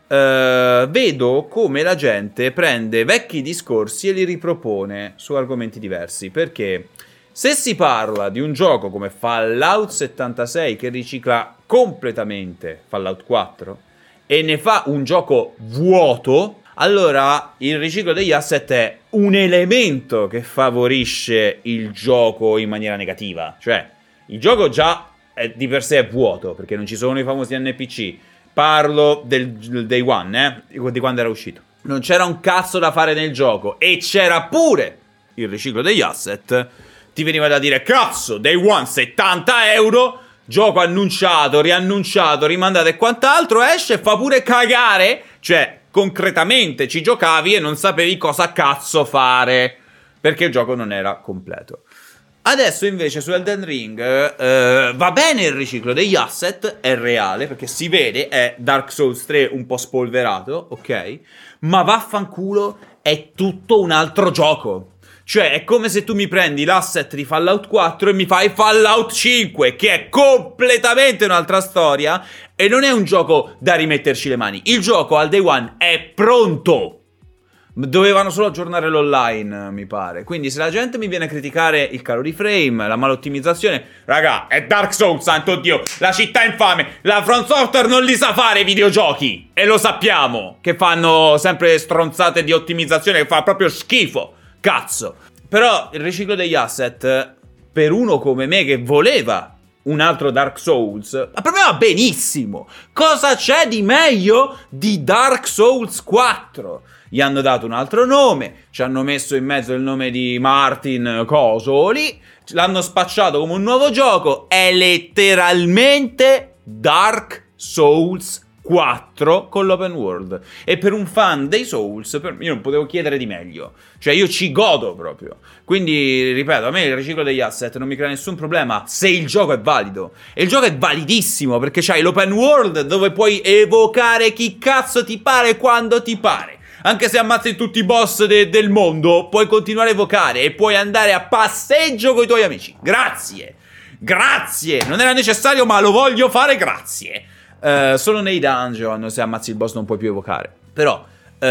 eh, vedo come la gente prende vecchi discorsi e li ripropone su argomenti diversi. Perché se si parla di un gioco come Fallout settantasei che ricicla completamente Fallout quattro e ne fa un gioco vuoto, allora il riciclo degli asset è un elemento che favorisce il gioco in maniera negativa. Cioè, il gioco già è, di per sé è vuoto, perché non ci sono i famosi N P C. Parlo del, del day one, eh, di quando era uscito. Non c'era un cazzo da fare nel gioco e c'era pure il riciclo degli asset. Ti veniva da dire: cazzo, day one settanta euro, gioco annunciato, riannunciato, rimandato e quant'altro, esce e fa pure cagare. Cioè, concretamente ci giocavi e non sapevi cosa cazzo fare, perché il gioco non era completo. Adesso invece su Elden Ring eh, va bene il riciclo degli asset, è reale, perché si vede, è Dark Souls tre un po' spolverato, ok? Ma vaffanculo, è tutto un altro gioco. Cioè, è come se tu mi prendi l'asset di Fallout quattro e mi fai Fallout cinque, che è completamente un'altra storia e non è un gioco da rimetterci le mani. Il gioco al day one è pronto. Dovevano solo aggiornare l'online, mi pare. Quindi se la gente mi viene a criticare il calo di frame, la malottimizzazione, raga, è Dark Souls, santo Dio, la città infame. La From Software non li sa fare i videogiochi, e lo sappiamo, che fanno sempre stronzate di ottimizzazione che fa proprio schifo. Cazzo. Però il riciclo degli asset, per uno come me che voleva un altro Dark Souls, ma per me va benissimo. Cosa c'è di meglio di Dark Souls quattro? Gli hanno dato un altro nome, ci hanno messo in mezzo il nome di Martin Coso lì, l'hanno spacciato come un nuovo gioco. È letteralmente Dark Souls quattro con l'open world. E per un fan dei Souls, per, io non potevo chiedere di meglio. Cioè, io ci godo proprio. Quindi, ripeto, a me il riciclo degli asset non mi crea nessun problema se il gioco è valido. E il gioco è validissimo, perché c'hai l'open world dove puoi evocare chi cazzo ti pare quando ti pare. Anche se ammazzi tutti i boss de- del mondo, puoi continuare a evocare e puoi andare a passeggio con i tuoi amici. Grazie. Grazie. Non era necessario, ma lo voglio fare, grazie. Uh, solo nei dungeon, se ammazzi il boss non puoi più evocare. Però uh,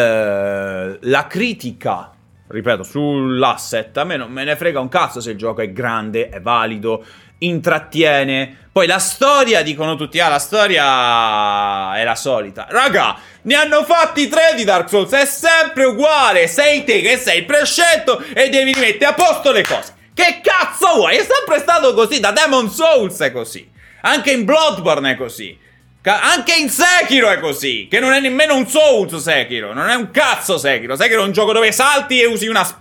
la critica, ripeto, sull'asset, a me non me ne frega un cazzo se il gioco è grande, è valido, intrattiene. Poi la storia, dicono tutti, ah, la storia è la solita. Raga, ne hanno fatti tre di Dark Souls, è sempre uguale. Sei te che sei prescelto e devi rimettere a posto le cose. Che cazzo vuoi? È sempre stato così, da Demon Souls è così. Anche in Bloodborne è così. Anche in Sekiro è così, che non è nemmeno un Souls Sekiro, non è un cazzo Sekiro. Sekiro è un gioco dove salti e usi una spada.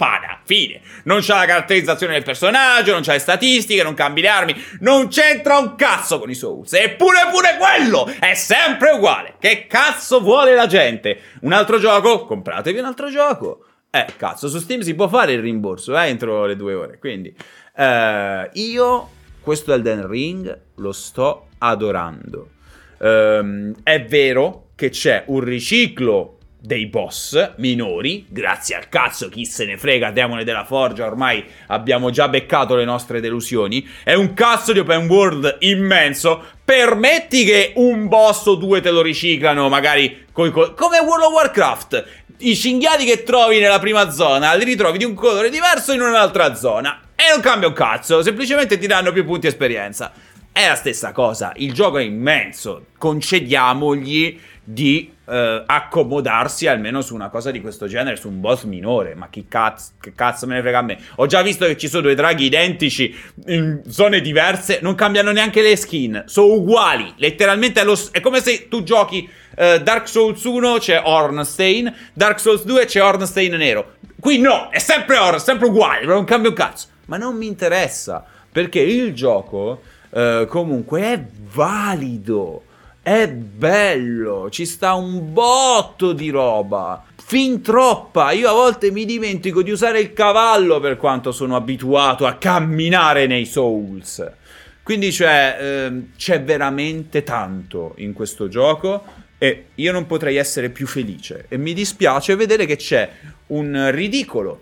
fine. Non c'ha la caratterizzazione del personaggio, non c'ha le statistiche, non cambi le armi, non c'entra un cazzo con i Souls. Eppure pure quello è sempre uguale. Che cazzo vuole la gente? Un altro gioco? Compratevi un altro gioco. Eh, cazzo, su Steam si può fare il rimborso, eh, entro le due ore. Quindi, eh, io questo Elden Ring lo sto adorando. Um, è vero che c'è un riciclo dei boss minori, grazie al cazzo, chi se ne frega, Demone della Forgia, ormai abbiamo già beccato le nostre delusioni. È un cazzo di open world immenso. Permetti che un boss o due te lo riciclano, magari coi co- come World of Warcraft. I cinghiali che trovi nella prima zona li ritrovi di un colore diverso in un'altra zona e non cambia un cazzo, semplicemente ti danno più punti esperienza. È la stessa cosa, il gioco è immenso, concediamogli di eh, accomodarsi almeno su una cosa di questo genere, su un boss minore. Ma chi cazzo, che cazzo me ne frega a me? Ho già visto che ci sono due draghi identici in zone diverse, non cambiano neanche le skin, sono uguali, letteralmente è, lo, è come se tu giochi uh, Dark Souls uno, c'è Ornstein, Dark Souls due c'è Ornstein nero. Qui no, è sempre Orn, sempre uguale, non cambia un cazzo. Ma non mi interessa, perché il gioco uh, comunque è valido. È bello, ci sta un botto di roba, fin troppa. Io a volte mi dimentico di usare il cavallo per quanto sono abituato a camminare nei Souls. Quindi cioè, ehm, c'è veramente tanto in questo gioco e io non potrei essere più felice. E mi dispiace vedere che c'è un ridicolo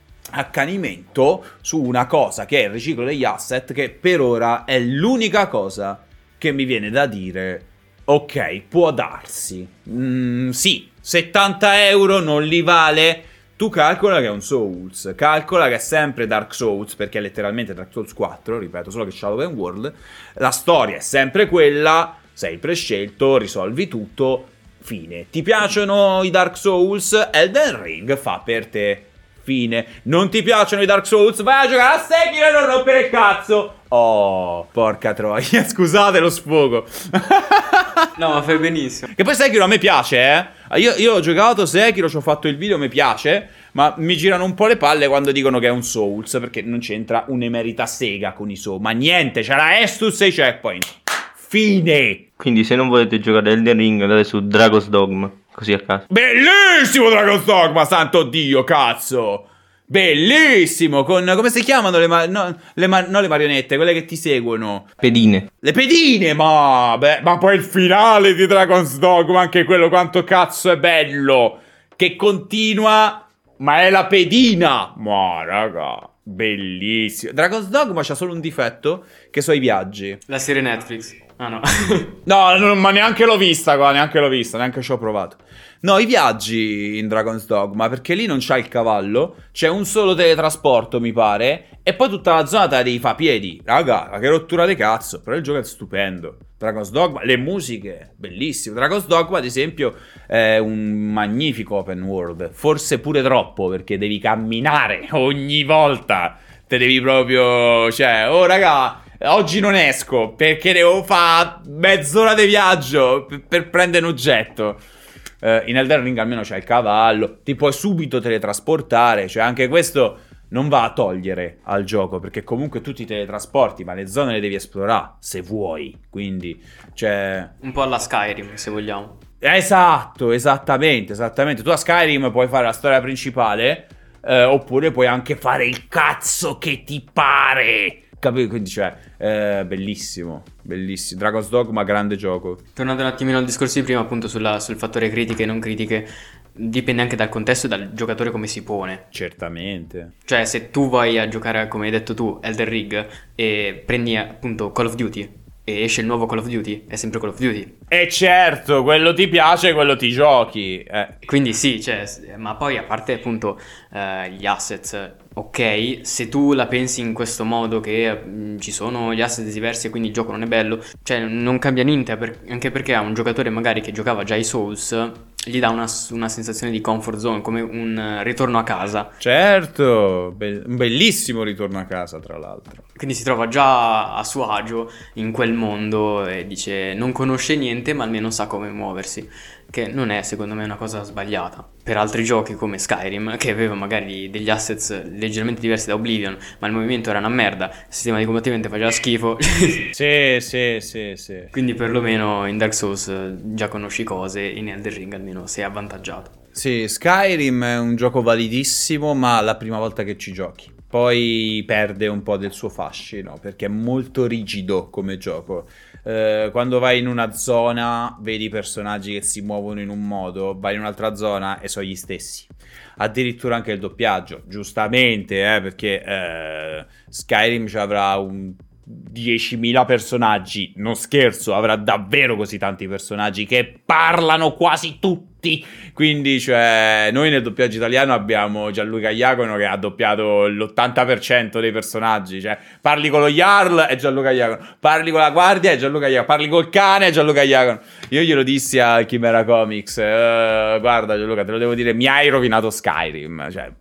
accanimento su una cosa che è il riciclo degli asset, che per ora è l'unica cosa che mi viene da dire. Ok, può darsi. Mm, sì, settanta euro non li vale. Tu calcola che è un Souls, calcola che è sempre Dark Souls, perché è letteralmente Dark Souls quattro, ripeto, solo che c'è l'open world. La storia è sempre quella, sei prescelto, risolvi tutto, fine. Ti piacciono i Dark Souls? Elden Ring fa per te. Fine. Non ti piacciono i Dark Souls? Vai a giocare a Sekiro e non rompere il cazzo. Oh, porca troia. Scusate lo sfogo. No, ma fai benissimo. Che poi Sekiro a me piace, eh. Io, io ho giocato Sekiro, ci ho fatto il video, mi piace. Ma mi girano un po' le palle quando dicono che è un Souls, perché non c'entra un'emerita sega con i Souls. Ma niente, c'è la Estus e i checkpoint. Fine. Quindi se non volete giocare Elden Ring, andate su Dragon's Dogma, così a caso. Bellissimo Dragon's Dogma, santo Dio, cazzo. Bellissimo, con, come si chiamano le, ma- no, le ma- no, le marionette, quelle che ti seguono? Pedine. Le pedine, ma, beh, ma poi il finale di Dragon's Dogma, anche quello quanto cazzo è bello. Che continua, ma è la pedina. Ma raga, bellissimo. Dragon's Dogma c'ha solo un difetto, che sono i viaggi. La serie Netflix. Ah no. No, no, ma neanche l'ho vista qua, neanche l'ho vista, neanche ci ho provato. No, i viaggi in Dragon's Dogma, perché lì non c'ha il cavallo, c'è un solo teletrasporto mi pare, e poi tutta la zona te la devi fare a piedi. Raga, che rottura di cazzo, però il gioco è stupendo. Dragon's Dogma, le musiche, bellissimo. Dragon's Dogma ad esempio è un magnifico open world, forse pure troppo, perché devi camminare ogni volta, te devi proprio, cioè, oh raga, oggi non esco perché devo fare mezz'ora di viaggio per, per prendere un oggetto. Uh, in Elden Ring almeno c'è il cavallo, ti puoi subito teletrasportare, cioè anche questo non va a togliere al gioco, perché comunque tu ti teletrasporti, ma le zone le devi esplorare se vuoi, quindi c'è un po' alla Skyrim, se vogliamo. Esatto, esattamente, esattamente. Tu a Skyrim puoi fare la storia principale, eh, oppure puoi anche fare il cazzo che ti pare. Capito? Quindi cioè, eh, bellissimo, bellissimo. Dragon's Dogma, grande gioco. Tornando un attimino al discorso di prima, appunto sulla, sul fattore critiche e non critiche, dipende anche dal contesto e dal giocatore come si pone. Certamente. Cioè, se tu vai a giocare, come hai detto tu, Elden Ring, e prendi appunto Call of Duty e esce il nuovo Call of Duty, è sempre Call of Duty. E certo, quello ti piace, quello ti giochi. Eh. Quindi sì, cioè, ma poi a parte appunto eh, gli assets, ok, se tu la pensi in questo modo che mh, ci sono gli assets diversi e quindi il gioco non è bello, cioè non cambia niente, per, anche perché a un giocatore magari che giocava già ai Souls gli dà una, una sensazione di comfort zone, come un uh, ritorno a casa. Certo, be- un bellissimo ritorno a casa tra l'altro. Quindi si trova già a suo agio in quel mondo e dice non conosce niente ma almeno sa come muoversi. che non è secondo me una cosa sbagliata. Per altri giochi come Skyrim, che aveva magari degli assets leggermente diversi da Oblivion, ma il movimento era una merda, il sistema di combattimento faceva schifo. Sì, sì, sì, sì. Quindi perlomeno in Dark Souls già conosci cose, in Elden Ring almeno sei avvantaggiato. Sì, Skyrim è un gioco validissimo, ma la prima volta che ci giochi. Poi perde un po' del suo fascino, perché è molto rigido come gioco. Eh, quando vai in una zona, vedi personaggi che si muovono in un modo, vai in un'altra zona e sono gli stessi. Addirittura anche il doppiaggio, giustamente, eh, perché eh, Skyrim ci avrà un diecimila personaggi, non scherzo, avrà davvero così tanti personaggi che parlano quasi tutti, quindi cioè noi nel doppiaggio italiano abbiamo Gianluca Iacono che ha doppiato l'ottanta per cento dei personaggi, cioè parli con lo Jarl è Gianluca Iacono, parli con la guardia è Gianluca Iacono, parli col cane è Gianluca Iacono. Io glielo dissi a Chimera Comics, uh, guarda Gianluca, te lo devo dire, mi hai rovinato Skyrim, cioè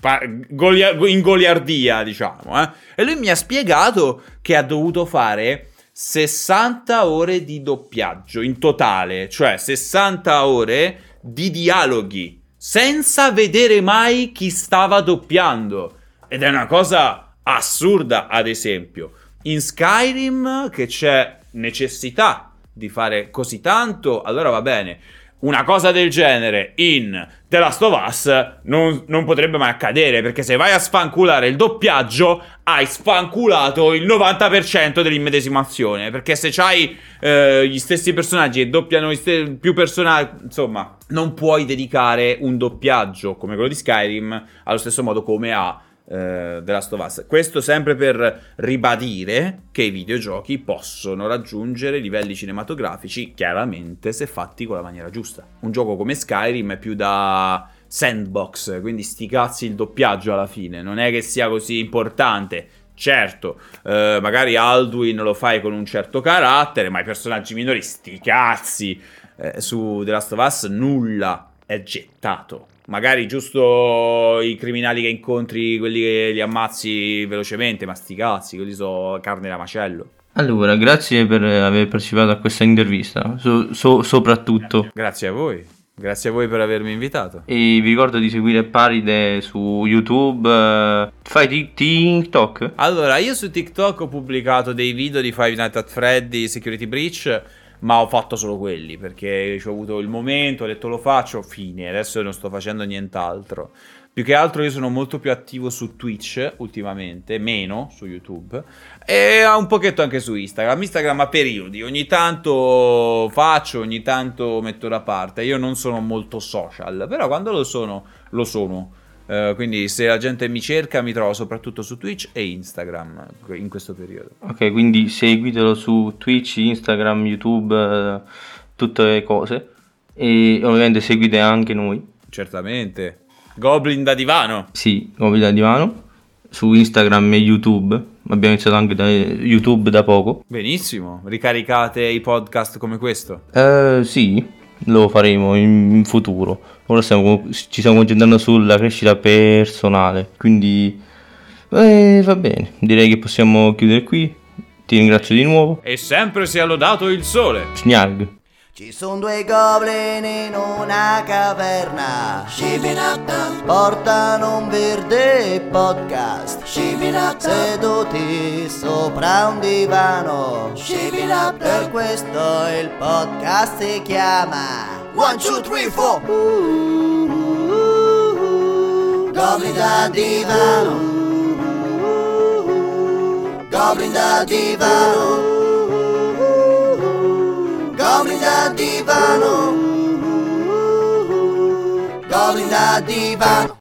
Golia- in goliardia, diciamo, eh? E lui mi ha spiegato che ha dovuto fare sessanta ore di doppiaggio in totale, cioè sessanta ore di dialoghi senza vedere mai chi stava doppiando, ed è una cosa assurda. Ad esempio in Skyrim, che c'è necessità di fare così tanto, allora va bene. Una cosa del genere in The Last of Us non, non potrebbe mai accadere, perché se vai a sfanculare il doppiaggio hai sfanculato il novanta per cento dell'immedesimazione, perché se c'hai eh, gli stessi personaggi e doppiano gli st- più personaggi, insomma, non puoi dedicare un doppiaggio come quello di Skyrim allo stesso modo come ha Uh, The Last of Us. Questo sempre per ribadire che i videogiochi possono raggiungere livelli cinematografici, chiaramente se fatti con la maniera giusta. Un gioco come Skyrim è più da sandbox, quindi sti cazzi il doppiaggio alla fine non è che sia così importante. Certo, uh, magari Alduin lo fai con un certo carattere, ma i personaggi minori sti cazzi. Uh, su The Last of Us nulla è gettato. Magari giusto i criminali che incontri, quelli che li ammazzi velocemente, ma sti cazzi, quelli sono carne da macello. Allora, grazie per aver partecipato a questa intervista, so, so, soprattutto. Grazie a voi, grazie a voi per avermi invitato. E vi ricordo di seguire Paride su YouTube. Uh, fai t- TikTok? Allora, io su TikTok ho pubblicato dei video di Five Nights at Freddy Security Breach, ma ho fatto solo quelli perché ho avuto il momento, ho detto lo faccio, fine, adesso non sto facendo nient'altro. Più che altro io sono molto più attivo su Twitch ultimamente, meno su YouTube, e un pochetto anche su Instagram. Instagram a periodi, ogni tanto faccio, ogni tanto metto da parte. Io non sono molto social, però quando lo sono, lo sono. Uh, quindi se la gente mi cerca mi trova soprattutto su Twitch e Instagram in questo periodo. Ok, quindi seguitelo su Twitch, Instagram, YouTube, uh, tutte le cose, e ovviamente seguite anche noi. Certamente. Goblin da divano. Sì, Goblin da divano su Instagram e YouTube. Abbiamo iniziato anche da YouTube da poco. Benissimo. Ricaricate i podcast come questo? Uh, sì, lo faremo in futuro. Ora stiamo, ci stiamo concentrando sulla crescita personale, quindi eh, va bene, direi che possiamo chiudere qui. Ti ringrazio di nuovo. E sempre sia lodato il sole. Snarg. Ci sono due goblin in una caverna, portano un verde podcast, seduti sopra un divano. Per questo il podcast si chiama one two three four Goblin da divano, Goblin da divano, Goblin da divano, Goblin da divano.